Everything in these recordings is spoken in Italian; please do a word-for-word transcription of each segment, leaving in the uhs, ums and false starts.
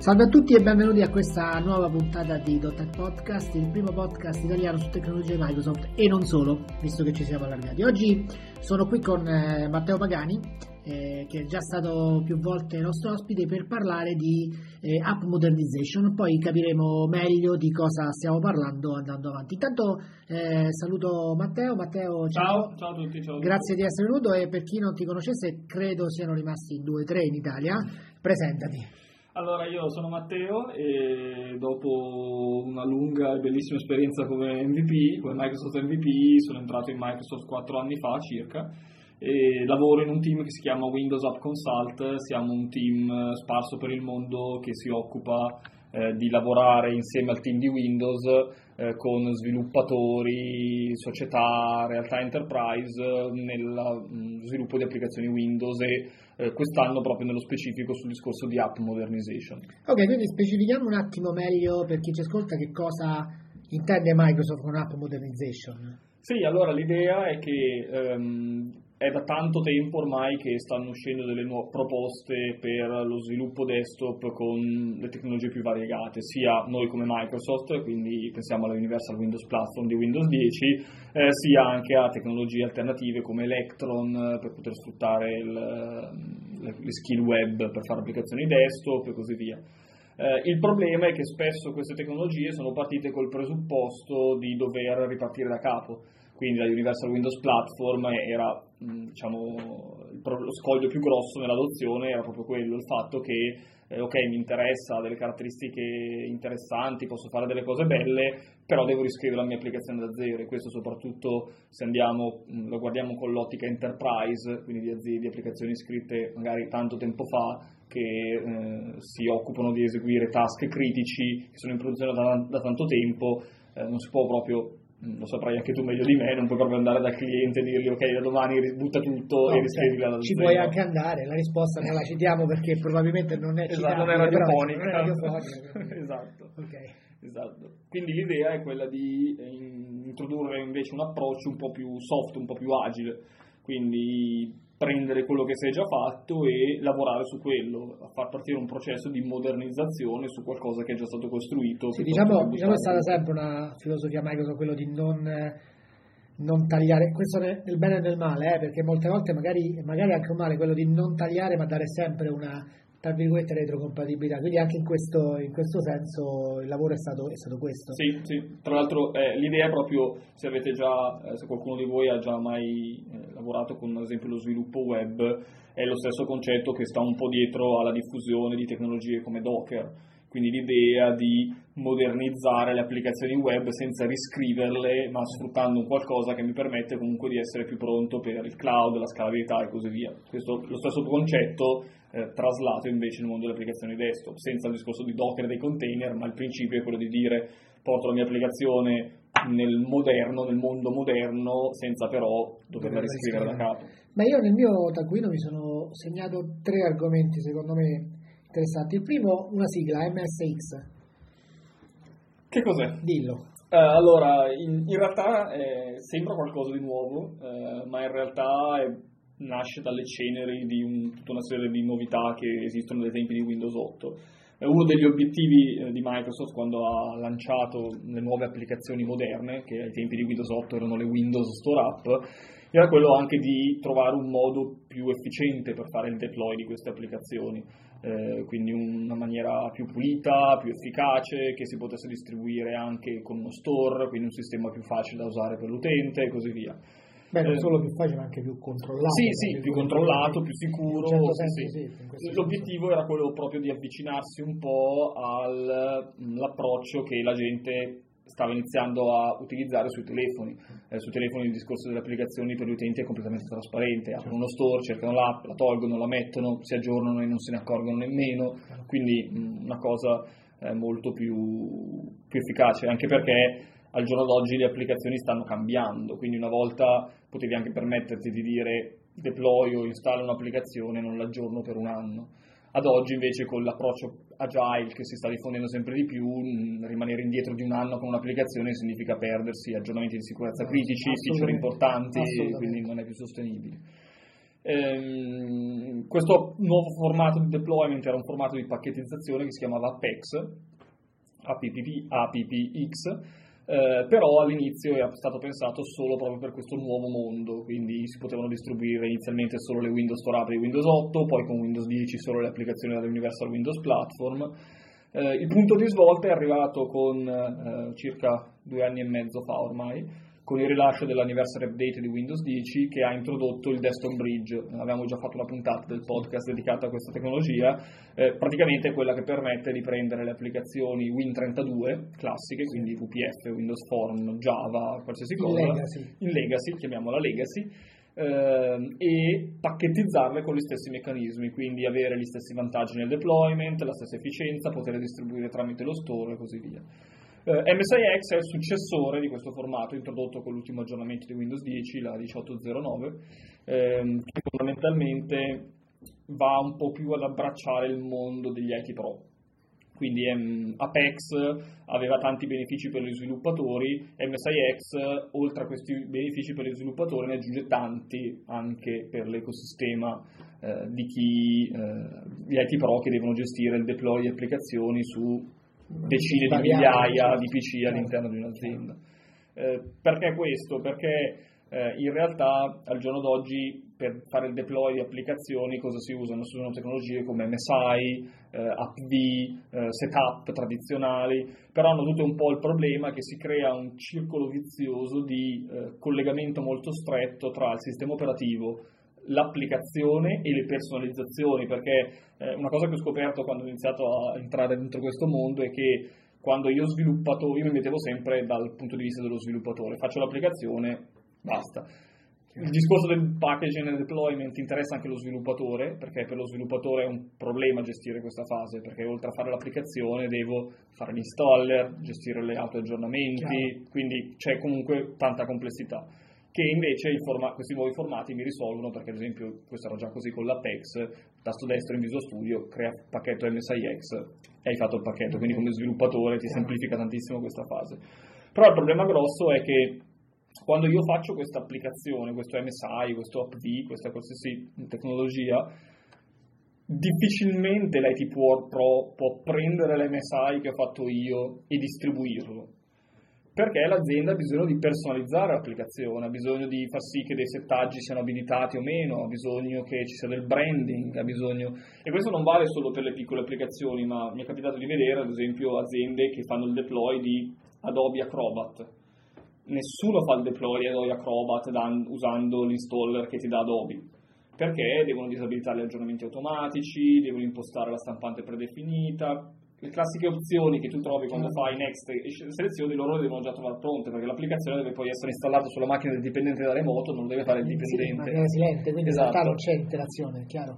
Salve a tutti e benvenuti a questa nuova puntata di .NET Podcast, il primo podcast italiano su tecnologie Microsoft e non solo, visto che ci siamo allargati. Oggi sono qui con eh, Matteo Pagani, eh, che è già stato più volte nostro ospite, per parlare di eh, app modernization. Poi capiremo meglio di cosa stiamo parlando andando avanti. Intanto eh, saluto Matteo. Matteo, ciao. Ciao, ciao a tutti. Ciao a tutti. Grazie di essere venuto, e per chi non ti conoscesse, credo siano rimasti due o tre in Italia. Presentati. Allora, io sono Matteo e dopo una lunga e bellissima esperienza come M V P, come Microsoft M V P, sono entrato in Microsoft quattro anni fa circa e lavoro in un team che si chiama Windows App Consult. Siamo un team sparso per il mondo che si occupa eh, di lavorare insieme al team di Windows eh, con sviluppatori, società, realtà enterprise nel mh, sviluppo di applicazioni Windows e eh, quest'anno proprio nello specifico sul discorso di app modernization. Ok, quindi specifichiamo un attimo meglio per chi ci ascolta che cosa intende Microsoft con app modernization. Sì, allora l'idea è che ehm, è da tanto tempo ormai che stanno uscendo delle nuove proposte per lo sviluppo desktop con le tecnologie più variegate, sia noi come Microsoft, quindi pensiamo alla Universal Windows Platform di Windows dieci, eh, sia anche a tecnologie alternative come Electron per poter sfruttare il, le, le skill web per fare applicazioni desktop e così via. Eh, il problema è che spesso queste tecnologie sono partite col presupposto di dover ripartire da capo. Quindi la Universal Windows Platform era, diciamo, lo scoglio più grosso nell'adozione era proprio quello, il fatto che, eh, ok, mi interessa, ha delle caratteristiche interessanti, posso fare delle cose belle, però devo riscrivere la mia applicazione da zero, e questo soprattutto se andiamo, lo guardiamo con l'ottica enterprise, quindi di aziende, di applicazioni scritte magari tanto tempo fa, che eh, si occupano di eseguire task critici, che sono in produzione da, da tanto tempo, eh, non si può proprio... lo saprai anche tu meglio di me, non puoi proprio andare dal cliente e dirgli ok, da domani butta tutto no, e riscrivi la ci puoi anche andare, la risposta non la citiamo perché probabilmente non è esatto, non è radiofonica. Non è radiofonica esatto. Okay. esatto. Quindi l'idea è quella di introdurre invece un approccio un po' più soft, un po' più agile, quindi prendere quello che si è già fatto e lavorare su quello, a far partire un processo di modernizzazione su qualcosa che è già stato costruito. Sì, diciamo, diciamo è stata sempre una filosofia Microsoft quello di non, non tagliare, questo nel bene e nel male, eh, perché molte volte magari, magari anche un male quello di non tagliare ma dare sempre una, tra virgolette, retrocompatibilità, quindi anche in questo, in questo senso il lavoro è stato, è stato questo. Sì, sì, tra l'altro eh, l'idea è proprio, se avete già, eh, se qualcuno di voi ha già mai eh, lavorato con ad esempio lo sviluppo web, è lo stesso concetto che sta un po' dietro alla diffusione di tecnologie come Docker, quindi l'idea di modernizzare le applicazioni web senza riscriverle, ma sfruttando un qualcosa che mi permette comunque di essere più pronto per il cloud, la scalabilità e così via. Questo lo stesso concetto eh, traslato invece nel mondo delle applicazioni desktop, senza il discorso di Docker e dei container, ma il principio è quello di dire porto la mia applicazione nel moderno, nel mondo moderno, senza però doverla riscrivere da capo. Ma io nel mio taccuino mi sono segnato tre argomenti secondo me interessanti. Il primo, una sigla, M S X. Che cos'è? Dillo. Uh, allora, in, in realtà eh, sembra qualcosa di nuovo, eh, ma in realtà è, nasce dalle ceneri di un, tutta una serie di novità che esistono dai tempi di Windows otto. Eh, uno degli obiettivi eh, di Microsoft quando ha lanciato le nuove applicazioni moderne, che ai tempi di Windows otto erano le Windows Store App, era quello anche di trovare un modo più efficiente per fare il deploy di queste applicazioni. Eh, quindi una maniera più pulita, più efficace, che si potesse distribuire anche con uno store, quindi un sistema più facile da usare per l'utente e così via. Beh, non solo più facile, ma anche più controllato. Sì, sì, più controllato, più sicuro. Certo sì, senso, sì. Sì, l'obiettivo era quello proprio di avvicinarsi un po' all'approccio che la gente stava iniziando a utilizzare sui telefoni. Eh, sui telefoni il discorso delle applicazioni per gli utenti è completamente trasparente, aprono uno store, cercano l'app, la tolgono, la mettono, si aggiornano e non se ne accorgono nemmeno, quindi mh, una cosa eh, molto più, più efficace, anche perché al giorno d'oggi le applicazioni stanno cambiando, quindi una volta potevi anche permetterti di dire deploy o installa un'applicazione e non l'aggiorno per un anno. Ad oggi invece con l'approccio agile che si sta diffondendo sempre di più, rimanere indietro di un anno con un'applicazione significa perdersi aggiornamenti di sicurezza critici, feature importanti, quindi non è più sostenibile. Ehm, questo nuovo formato di deployment era un formato di pacchettizzazione che si chiamava Apex, A P P, A P P X, eh, però all'inizio è stato pensato solo proprio per questo nuovo mondo, quindi si potevano distribuire inizialmente solo le Windows Store di Windows otto, poi con Windows dieci solo le applicazioni della Universal Windows Platform. Eh, il punto di svolta è arrivato con eh, circa due anni e mezzo fa ormai, con il rilascio dell'anniversary update di Windows dieci, che ha introdotto il Desktop Bridge. Avevamo già fatto una puntata del podcast dedicata a questa tecnologia, eh, praticamente è quella che permette di prendere le applicazioni Win trentadue classiche, quindi V P F, Windows Form, Java, qualsiasi cosa, in legacy, in legacy chiamiamola legacy, eh, e pacchettizzarle con gli stessi meccanismi, quindi avere gli stessi vantaggi nel deployment, la stessa efficienza, poter distribuire tramite lo store e così via. Uh, M S I X è il successore di questo formato, introdotto con l'ultimo aggiornamento di Windows dieci, la diciotto zero nove, ehm, che fondamentalmente va un po' più ad abbracciare il mondo degli I T Pro. Quindi um, Apex aveva tanti benefici per gli sviluppatori, M S I X, oltre a questi benefici per gli sviluppatori, ne aggiunge tanti anche per l'ecosistema eh, di chi, eh, gli I T Pro che devono gestire il deploy di applicazioni su decine di migliaia di P C all'interno di un'azienda. Eh, perché questo? Perché eh, in realtà al giorno d'oggi per fare il deploy di applicazioni cosa si usano? Si usano tecnologie come M S I, eh, AppD, eh, setup tradizionali, però hanno tutto un po' il problema che si crea un circolo vizioso di eh, collegamento molto stretto tra il sistema operativo, l'applicazione e le personalizzazioni, perché eh, una cosa che ho scoperto quando ho iniziato a entrare dentro questo mondo è che quando io sviluppato, io mi mettevo sempre dal punto di vista dello sviluppatore, faccio l'applicazione, basta. Il discorso del packaging e deployment interessa anche lo sviluppatore, perché per lo sviluppatore è un problema gestire questa fase, perché oltre a fare l'applicazione devo fare l'installer, gestire le auto-aggiornamenti, Chiaro. Quindi c'è comunque tanta complessità, che invece il forma- questi nuovi formati mi risolvono, perché ad esempio questo era già così con l'Apex, tasto destro in Visual Studio, crea il pacchetto M S I X e hai fatto il pacchetto, quindi come sviluppatore ti semplifica tantissimo questa fase. Però il problema grosso è che quando io faccio questa applicazione, questo M S I, questo AppD, questa qualsiasi tecnologia, difficilmente l'I T Pro può prendere l'M S I che ho fatto io e distribuirlo, perché l'azienda ha bisogno di personalizzare l'applicazione, ha bisogno di far sì che dei settaggi siano abilitati o meno, ha bisogno che ci sia del branding, ha bisogno... E questo non vale solo per le piccole applicazioni, ma mi è capitato di vedere ad esempio aziende che fanno il deploy di Adobe Acrobat. Nessuno fa il deploy di Adobe Acrobat dan- usando l'installer che ti dà Adobe, perché devono disabilitare gli aggiornamenti automatici, devono impostare la stampante predefinita, le classiche opzioni che tu trovi quando fai next e selezioni, loro le devono già trovare pronte, perché l'applicazione deve poi essere installata sulla macchina del dipendente da remoto, non lo deve fare il dipendente. Sì, ma è silente, quindi esatto. In realtà non c'è interazione, è chiaro.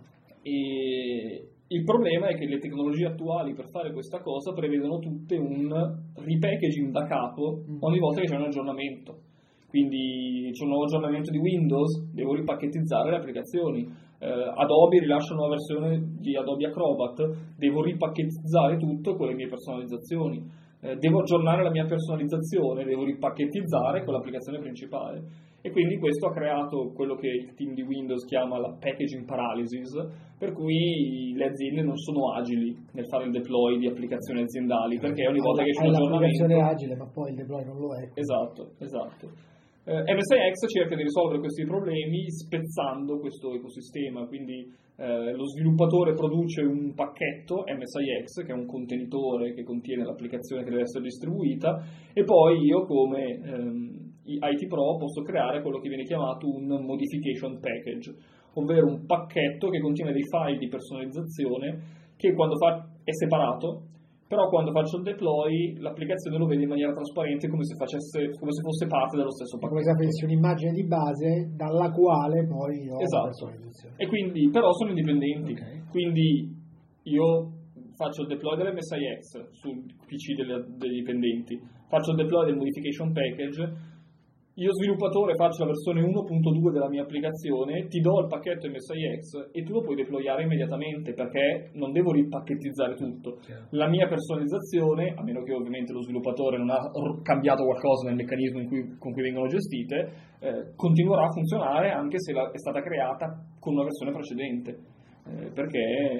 E il problema è che le tecnologie attuali per fare questa cosa prevedono tutte un repackaging da capo ogni volta che c'è un aggiornamento. Quindi c'è un nuovo aggiornamento di Windows, devo ripacchettizzare le applicazioni. Uh, Adobe rilascia una nuova versione di Adobe Acrobat, devo ripacchettizzare tutto con le mie personalizzazioni. Uh, devo aggiornare la mia personalizzazione, devo ripacchettizzare con l'applicazione principale. E quindi questo ha creato quello che il team di Windows chiama la packaging paralysis, per cui le aziende non sono agili nel fare il deploy di applicazioni aziendali, perché ogni volta che c'è un aggiornamento... l'applicazione è agile, ma poi il deploy non lo è. Esatto, esatto. Eh, M S I X cerca di risolvere questi problemi spezzando questo ecosistema, quindi eh, lo sviluppatore produce un pacchetto M S I X, che è un contenitore che contiene l'applicazione che deve essere distribuita, e poi io come ehm, I T Pro posso creare quello che viene chiamato un modification package, ovvero un pacchetto che contiene dei file di personalizzazione che quando fa è separato, però quando faccio il deploy l'applicazione lo vede in maniera trasparente, come se facesse, come se fosse parte dello stesso pacchetto. Come se avessi un'immagine di base dalla quale poi ho esatto. la personalizzazione. E quindi, però sono indipendenti, okay. Quindi io faccio il deploy dell'M S I X sul P C delle, dei dipendenti, faccio il deploy del modification package, io sviluppatore faccio la versione uno punto due della mia applicazione, ti do il pacchetto M S I X e tu lo puoi deployare immediatamente, perché non devo ripacchettizzare tutto. La mia personalizzazione, a meno che ovviamente lo sviluppatore non ha cambiato qualcosa nel meccanismo in cui, con cui vengono gestite, eh, continuerà a funzionare anche se la, è stata creata con una versione precedente, eh, perché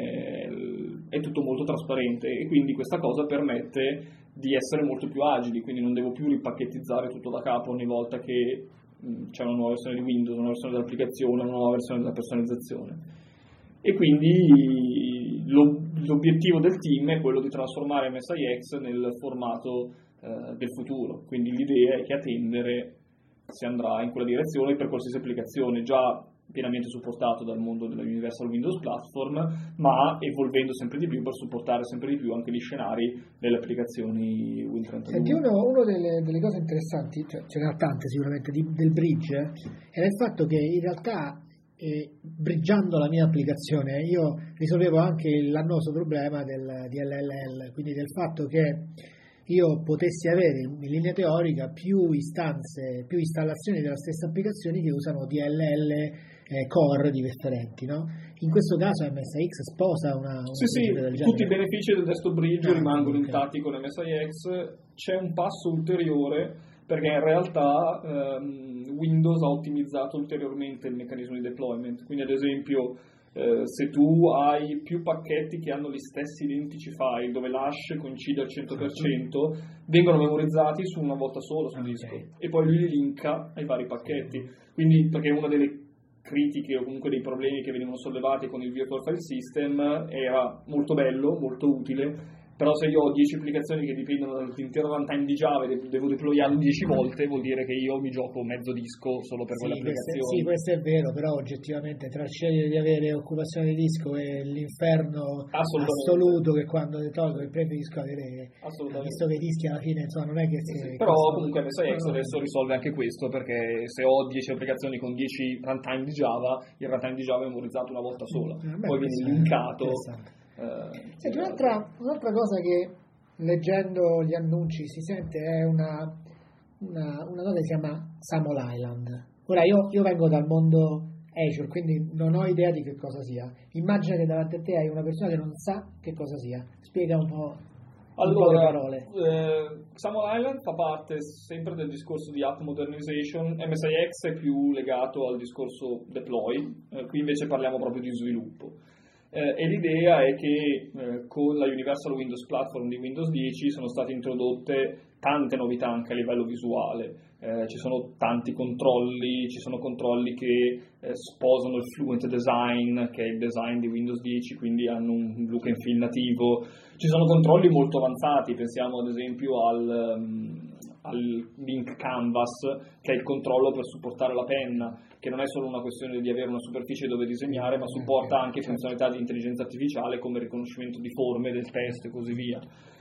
è tutto molto trasparente, e quindi questa cosa permette di essere molto più agili, quindi non devo più ripacchettizzare tutto da capo ogni volta che mh, c'è una nuova versione di Windows, una nuova versione dell'applicazione, una nuova versione della personalizzazione. E quindi lo, l'obiettivo del team è quello di trasformare M S I X nel formato eh, del futuro, quindi l'idea è che a tendere si andrà in quella direzione per qualsiasi applicazione, già pienamente supportato dal mondo della Universal Windows Platform, ma evolvendo sempre di più per supportare sempre di più anche gli scenari delle applicazioni Win trentadue. Senti, uno, uno delle, delle cose interessanti, cioè, ce ne ha tante sicuramente, di, del bridge, era il fatto che in realtà eh, bridgiando la mia applicazione io risolvevo anche l'annoso problema del D L L L, quindi del fatto che io potessi avere in linea teorica più istanze, più installazioni della stessa applicazione che usano D L L eh, core differenti, no? In questo caso M S I X sposa una, una sì, sì, del tutti i benefici del desktop bridge ah, rimangono okay. intatti con M S I X. C'è un passo ulteriore, perché in realtà ehm, Windows ha ottimizzato ulteriormente il meccanismo di deployment, quindi ad esempio Uh, se tu hai più pacchetti che hanno gli stessi identici file, dove l'hash coincide al cento per cento, vengono memorizzati su una volta sola sul okay. disco, e poi lui li linka ai vari pacchetti. Quindi, perché una delle critiche o comunque dei problemi che venivano sollevati con il Virtual File System era molto bello, molto utile, però se io ho dieci applicazioni che dipendono dall'intero runtime di Java e devo deployarlo dieci volte, vuol dire che io mi gioco mezzo disco solo per sì, quell'applicazione. Questo, sì, questo è vero, però oggettivamente tra scegliere di avere occupazione di disco e l'inferno assoluto che quando ne tolgo il preferisco avere, visto che i dischi alla fine insomma non è che... Sì, sì. Però comunque M S I X adesso risolve anche questo, perché se ho dieci applicazioni con dieci runtime di Java, il runtime di Java è memorizzato una volta sola, eh, beh, poi viene linkato. Uh, Senti, un'altra, un'altra cosa che leggendo gli annunci si sente è una, una, una cosa che si chiama SAML Island. Ora io, io vengo dal mondo Azure, quindi non ho idea di che cosa sia. Immagina che davanti a te hai una persona che non sa che cosa sia. Spiega un po', allora, un po' le parole. Eh, SAML Island fa parte sempre del discorso di app modernization. M S I X è più legato al discorso deploy, eh, qui invece parliamo proprio di sviluppo. Eh, e l'idea è che eh, con la Universal Windows Platform di Windows dieci sono state introdotte tante novità anche a livello visuale. Eh, ci sono tanti controlli, ci sono controlli che eh, sposano il Fluent Design, che è il design di Windows dieci, quindi hanno un look and feel nativo. Ci sono controlli molto avanzati, pensiamo ad esempio al, um, al Link Canvas, che è il controllo per supportare la penna, che non è solo una questione di avere una superficie dove disegnare, ma supporta anche funzionalità di intelligenza artificiale come riconoscimento di forme del testo e così via.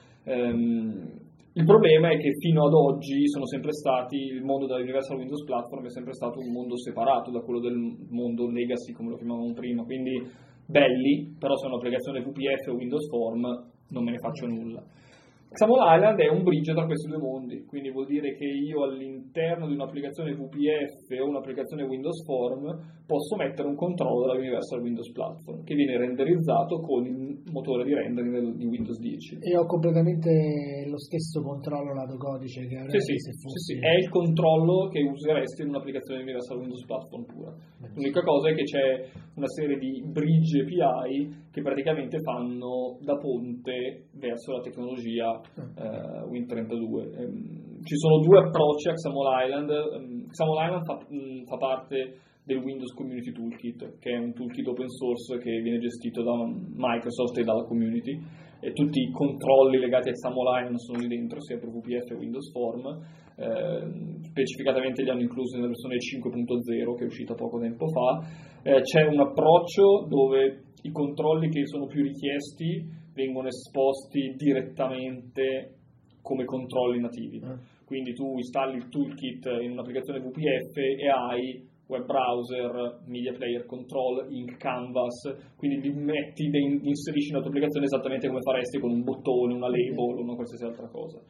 Um, il problema è che fino ad oggi sono sempre stati, il mondo della Universal Windows Platform è sempre stato un mondo separato da quello del mondo legacy, come lo chiamavamo prima, quindi belli, però se è un'applicazione V P F o Windows Form non me ne faccio nulla. SAML Island è un bridge tra questi due mondi, quindi vuol dire che io all'interno di un'applicazione V P F o un'applicazione Windows Form posso mettere un controllo della Universal Windows Platform che viene renderizzato con il motore di rendering di Windows dieci. E ho completamente lo stesso controllo lato codice che avrei sì, sì, se fossi... sì, sì, è il controllo che useresti in un'applicazione Universal Windows Platform pura. L'unica cosa è che c'è una serie di bridge A P I che praticamente fanno da ponte verso la tecnologia uh, Win trentadue. Um, ci sono due approcci a XAML Island. Um, XAML Island fa, um, fa parte del Windows Community Toolkit, che è un toolkit open source che viene gestito da Microsoft e dalla community, e tutti i controlli legati a XAML Island sono lì dentro, sia per V P F che Windows Form. Eh, specificatamente li hanno inclusi nella versione cinque punto zero che è uscita poco tempo fa. Eh, c'è un approccio dove i controlli che sono più richiesti vengono esposti direttamente come controlli nativi, quindi tu installi il toolkit in un'applicazione V P F e hai web browser, media player control, ink canvas, quindi li metti, li inserisci nella tua applicazione esattamente come faresti con un bottone, una label o una qualsiasi altra cosa.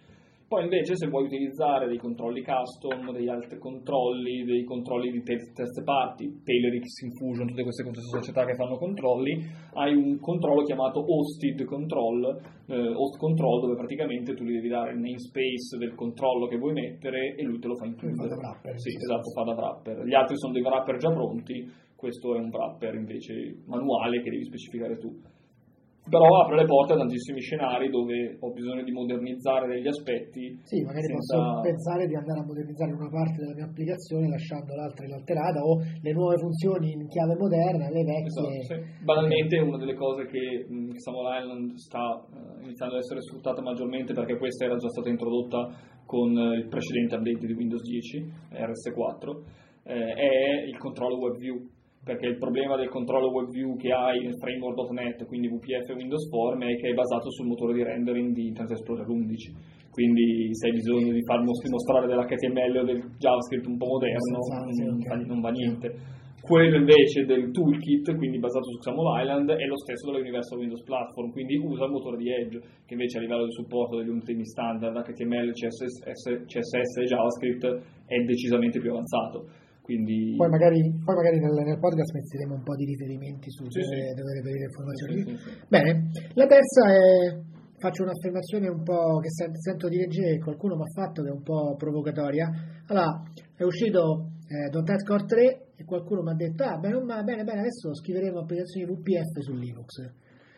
Poi invece se vuoi utilizzare dei controlli custom, degli altri controlli, dei controlli di terze parti, Tailorix, Infusion, tutte queste società che fanno controlli, hai un controllo chiamato hosted control, eh, host control, dove praticamente tu gli devi dare il namespace del controllo che vuoi mettere e lui te lo fa includere. Fa da wrapper, sì, sì, esatto, sì. fa da wrapper. Gli altri sono dei wrapper già pronti, questo è un wrapper invece manuale che devi specificare tu. Però apre le porte a tantissimi scenari dove ho bisogno di modernizzare degli aspetti. Sì, magari senza... posso pensare di andare a modernizzare una parte della mia applicazione lasciando l'altra inalterata, o le nuove funzioni in chiave moderna, le vecchie. Esatto, sì. Banalmente una delle cose che mh, Xaml Island sta uh, iniziando ad essere sfruttata maggiormente, perché questa era già stata introdotta con uh, il precedente update di Windows dieci, R S quattro, eh, è il controllo WebView. Perché il problema del controllo WebView che hai nel framework punto net, quindi V P F e Windows Form, è che è basato sul motore di rendering di Internet Explorer undici. Quindi se hai bisogno di far mostrare dell'H T M L o del JavaScript un po' moderno, non, okay. non va niente. Quello invece del toolkit, quindi basato su Xaml Island, è lo stesso della Universal Windows Platform, quindi usa il motore di Edge, che invece a livello di supporto degli ultimi standard H T M L, C S S, C S S e JavaScript è decisamente più avanzato. Quindi... Poi magari, poi magari nel, nel podcast metteremo un po' di riferimenti su sì, dove, sì. dove reperire informazioni. Sì, sì, sì. Bene, la terza è, faccio un'affermazione un po' che sento, sento di leggere, che qualcuno mi ha fatto, che è un po' provocatoria. Allora, è uscito eh, .NET Core tre e qualcuno mi ha detto, ah bene, bene, bene, adesso scriveremo applicazioni V P F su Linux.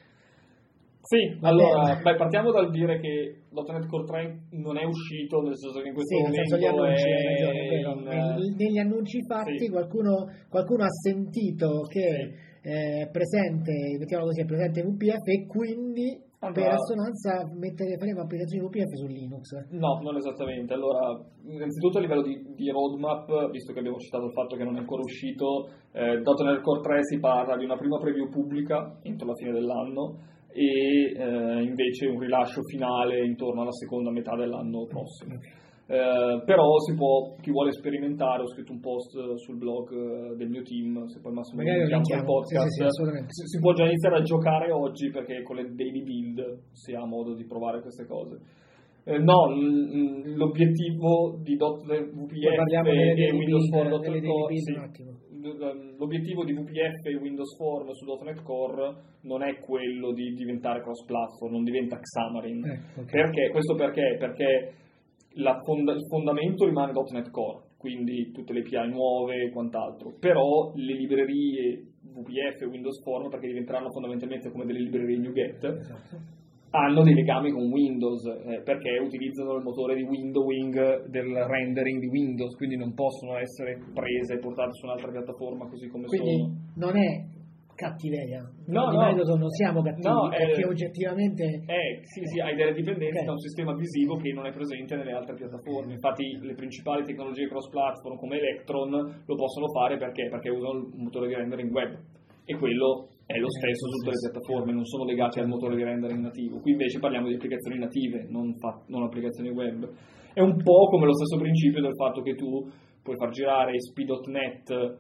Sì, allora, beh, partiamo dal dire che .NET Core tre non è uscito, nel senso che in questo sì, momento gli annunci, è ragione, in, negli, negli annunci fatti sì. qualcuno, qualcuno ha sentito che sì. è presente, mettiamolo così, è presente V P F e quindi allora, per assonanza mettere, faremo applicazioni V P F su Linux. No, non esattamente. Allora, innanzitutto a livello di, di roadmap, visto che abbiamo citato il fatto che non è ancora uscito, eh, .NET Core tre si parla di una prima preview pubblica entro la fine dell'anno e eh, invece un rilascio finale intorno alla seconda metà dell'anno prossimo. Eh, però si può, chi vuole sperimentare, ho scritto un post sul blog del mio team, se poi Massimo linkiamo sul podcast, sì, sì, si, si può già iniziare a giocare oggi, perché con le daily build si ha modo di provare queste cose. Eh, no, l- l'obiettivo di V P F e Windows Form punto net Core, sì, l'obiettivo di V P F e Windows Form su .NET Core non è quello di diventare cross-platform, non diventa Xamarin. Eh, okay. Perché? Questo perché? Perché la fonda- il fondamento rimane .NET Core, quindi tutte le A P I nuove e quant'altro, però le librerie V P F e Windows Form, perché diventeranno fondamentalmente come delle librerie NuGet, esatto. hanno dei legami con Windows, eh, perché utilizzano il motore di windowing del rendering di Windows, quindi non possono essere prese e portate su un'altra piattaforma così come quindi sono. Non è cattiveria, no, di no, merito non siamo cattivi, no, perché è, oggettivamente è, sì, sì, hai delle dipendenze okay. da un sistema visivo che non è presente nelle altre piattaforme. Infatti le principali tecnologie cross-platform come Electron lo possono fare perché? Perché usano il motore di rendering web, e quello è lo stesso su tutte le piattaforme, non sono legati al motore di rendering nativo. Qui invece parliamo di applicazioni native, non, fa, non applicazioni web. È un po' come lo stesso principio del fatto che tu puoi far girare A S P punto net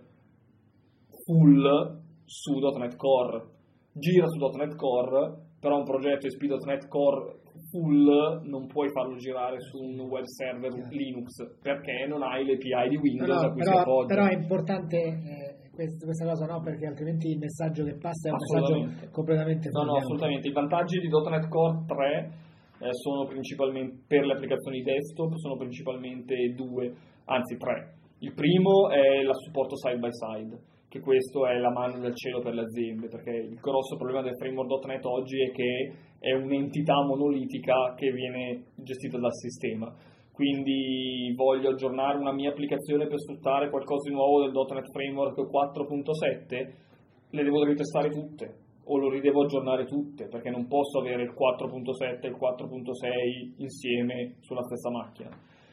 full su .NET Core. Gira su .NET Core, però un progetto A S P punto net Core full non puoi farlo girare su un web server Linux, perché non hai le A P I di Windows no, a cui però, si appoggia. Però è importante... Eh... questa cosa no, perché altrimenti il messaggio che passa è un messaggio completamente no, no, assolutamente. I vantaggi di .NET Core tre eh, sono principalmente, per le applicazioni desktop, sono principalmente due, anzi tre. Il primo è il supporto side by side, che questo è la mano del cielo per le aziende, perché il grosso problema del framework punto net oggi è che è un'entità monolitica che viene gestita dal sistema. Quindi voglio aggiornare una mia applicazione per sfruttare qualcosa di nuovo del .NET Framework quattro punto sette, le devo ritestare tutte, o lo ridevo aggiornare tutte, perché non posso avere il quattro punto sette e il quattro punto sei insieme sulla stessa macchina.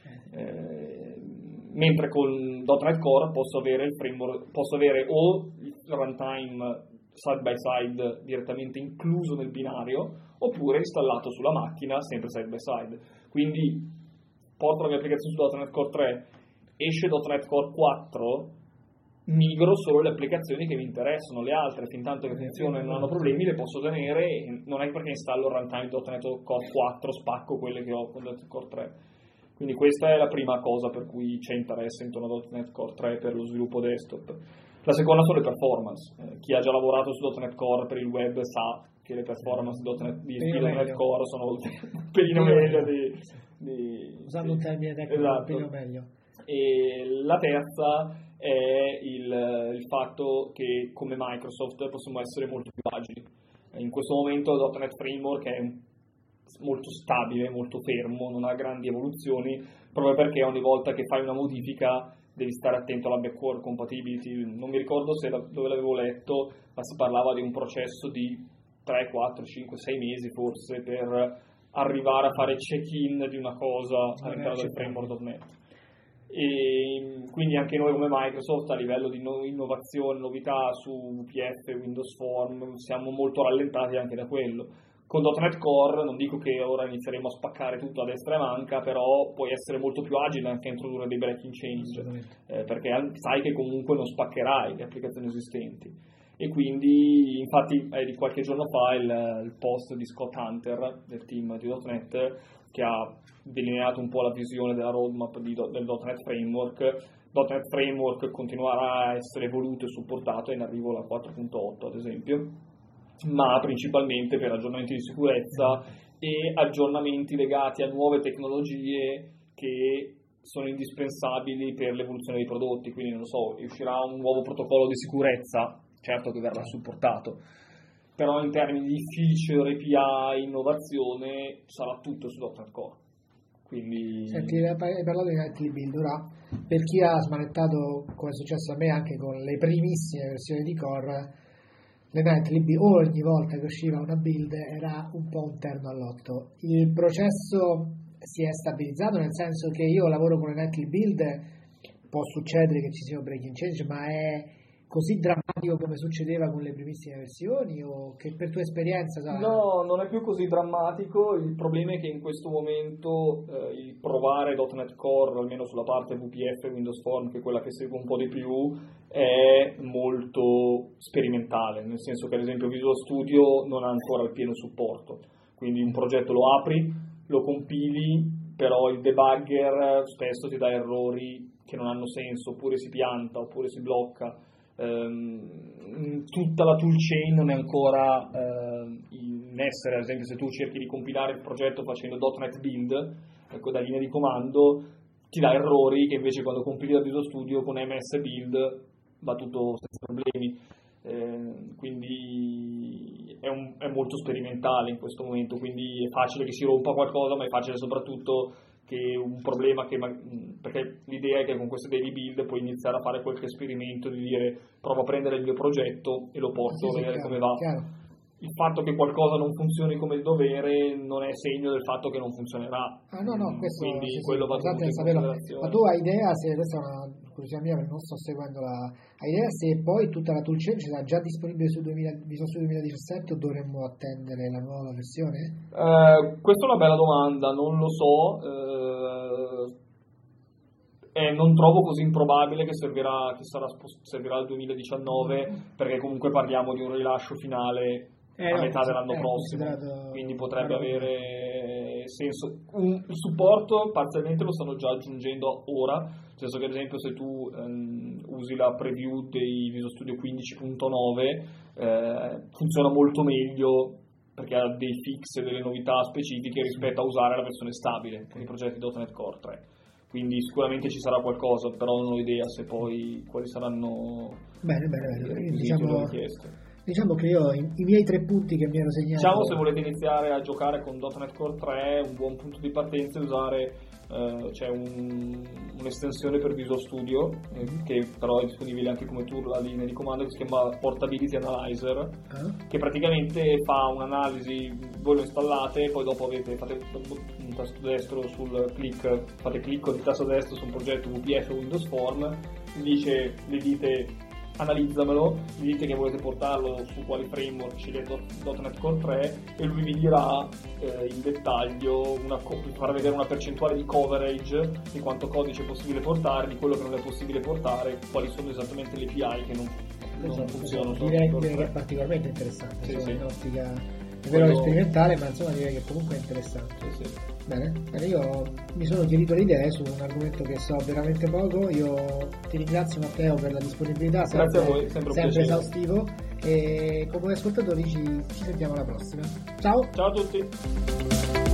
Eh, mentre con .NET Core posso avere il framework, posso avere o il runtime side by side direttamente incluso nel binario, oppure installato sulla macchina sempre side by side. Quindi porto la mia applicazione su .NET Core tre, esce .NET Core quattro, migro solo le applicazioni che mi interessano, le altre fin tanto che funzionano e non hanno problemi le posso tenere, non è perché installo il runtime punto net Core quattro spacco quelle che ho con .NET Core tre. Quindi questa è la prima cosa per cui c'è interesse intorno a .NET Core tre per lo sviluppo desktop. La seconda sono le performance. Eh, chi ha già lavorato su .NET Core per il web sa che le performance di .NET Core sono un pelino meglio di, di, usando un termine tecnico, esatto. un pelino meglio. E la terza è il, il fatto che come Microsoft possiamo essere molto più agili. In questo momento .NET Framework è molto stabile, molto fermo, non ha grandi evoluzioni, proprio perché ogni volta che fai una modifica devi stare attento alla backward compatibility. Non mi ricordo se la, dove l'avevo letto, ma si parlava di un processo di tre, quattro, cinque, sei mesi forse per arrivare a fare check-in di una cosa all'interno del framework punto net. E quindi anche noi come Microsoft a livello di no- innovazione, novità su V P F, Windows Form, siamo molto rallentati anche da quello. Con .NET Core non dico che ora inizieremo a spaccare tutto a destra e manca, però puoi essere molto più agile anche a introdurre dei breaking change, eh, perché sai che comunque non spaccherai le applicazioni esistenti. E quindi, infatti, è di qualche giorno fa il, il post di Scott Hunter del team di .NET che ha delineato un po' la visione della roadmap di, del .NET Framework. .NET Framework continuerà a essere evoluto e supportato in arrivo alla quattro punto otto ad esempio, ma principalmente per aggiornamenti di sicurezza e aggiornamenti legati a nuove tecnologie che sono indispensabili per l'evoluzione dei prodotti. Quindi non lo so, uscirà un nuovo protocollo di sicurezza, certo che verrà supportato, però in termini di feature, A P I, innovazione sarà tutto su .NET Core. Quindi... Senti, hai parlato di Nightly Build, ora per chi ha smanettato, come è successo a me anche con le primissime versioni di Core, le Nightly Build, ogni volta che usciva una build era un po' un terno all'otto. Il processo si è stabilizzato, nel senso che io lavoro con le Nightly Build, può succedere che ci sia un breaking change, ma è così drammatico come succedeva con le primissime versioni, o che per tua esperienza... Sai... No, non è più così drammatico. Il problema è che in questo momento eh, il provare .NET Core, almeno sulla parte V P F e Windows Form, che è quella che segue un po' di più, è molto sperimentale, nel senso che ad esempio Visual Studio non ha ancora il pieno supporto, quindi un progetto lo apri, lo compili, però il debugger spesso ti dà errori che non hanno senso, oppure si pianta, oppure si blocca. Um, tutta la toolchain non è ancora uh, in essere. Ad esempio, se tu cerchi di compilare il progetto facendo .NET Build, ecco, da linea di comando, ti dà errori che invece quando compili da Visual Studio con M S Build va tutto senza problemi. Eh, quindi è, un, è molto sperimentale in questo momento, quindi è facile che si rompa qualcosa, ma è facile soprattutto che un problema che, perché l'idea è che con queste daily build puoi iniziare a fare qualche esperimento di dire provo a prendere il mio progetto e lo porto sì, a vedere sì, come chiaro, va. Chiaro. Il fatto che qualcosa non funzioni come il dovere non è segno del fatto che non funzionerà. Ah, no, no, questo quindi sì, quello sì, va tenuto in considerazione. Ma tu hai idea, se questa è una curiosità mia perché non sto seguendo la, hai idea se poi tutta la toolchain sarà già disponibile su duemila, Visual Studio duemiladiciassette o dovremmo attendere la nuova versione? Eh, questa è una bella domanda, non lo so. Eh, eh, non trovo così improbabile che servirà, che sarà, servirà il duemiladiciannove, mm-hmm. perché comunque parliamo di un rilascio finale Eh, a no, metà dell'anno eh, prossimo, quindi potrebbe allora. avere senso. Un, il supporto parzialmente lo stanno già aggiungendo ora, nel senso che ad esempio se tu um, usi la preview dei Visual Studio quindici punto nove eh, funziona molto meglio perché ha dei fix e delle novità specifiche rispetto a usare la versione stabile con i progetti .NET Core tre. Quindi sicuramente ci sarà qualcosa, però non ho idea se poi quali saranno bene, bene, bene. le Diciamo, richieste. Diciamo che io i, i miei tre punti che mi ero segnato. Diciamo, se volete iniziare a giocare con .NET Core tre, un buon punto di partenza è usare eh, c'è un, un'estensione per Visual Studio eh, che però è disponibile anche come tool a linea di comando, che si chiama Portability Analyzer, uh-huh. che praticamente fa un'analisi, voi lo installate, poi dopo avete fate un tasto destro sul click, fate clic con il tasto destro su un progetto V P F o Windows Form, vi dice, vi dite analizzamelo, gli dite che volete portarlo su quali framework, scegliete .dot net Core tre e lui vi dirà eh, in dettaglio, una, vi farà vedere una percentuale di coverage di quanto codice è possibile portare, di quello che non è possibile portare, quali sono esattamente le A P I che non, non esatto, funzionano. Esatto. Direi, direi che è particolarmente interessante, sì, insomma, sì. in ottica è vero quello... sperimentale, ma insomma direi che comunque è interessante. Sì, sì. Bene, bene, io mi sono chiarito le idee su un argomento che so veramente poco. Io ti ringrazio Matteo per la disponibilità, sempre, grazie a voi, sempre, sempre esaustivo, e con voi ascoltatori ci, ci sentiamo alla prossima. Ciao! Ciao a tutti!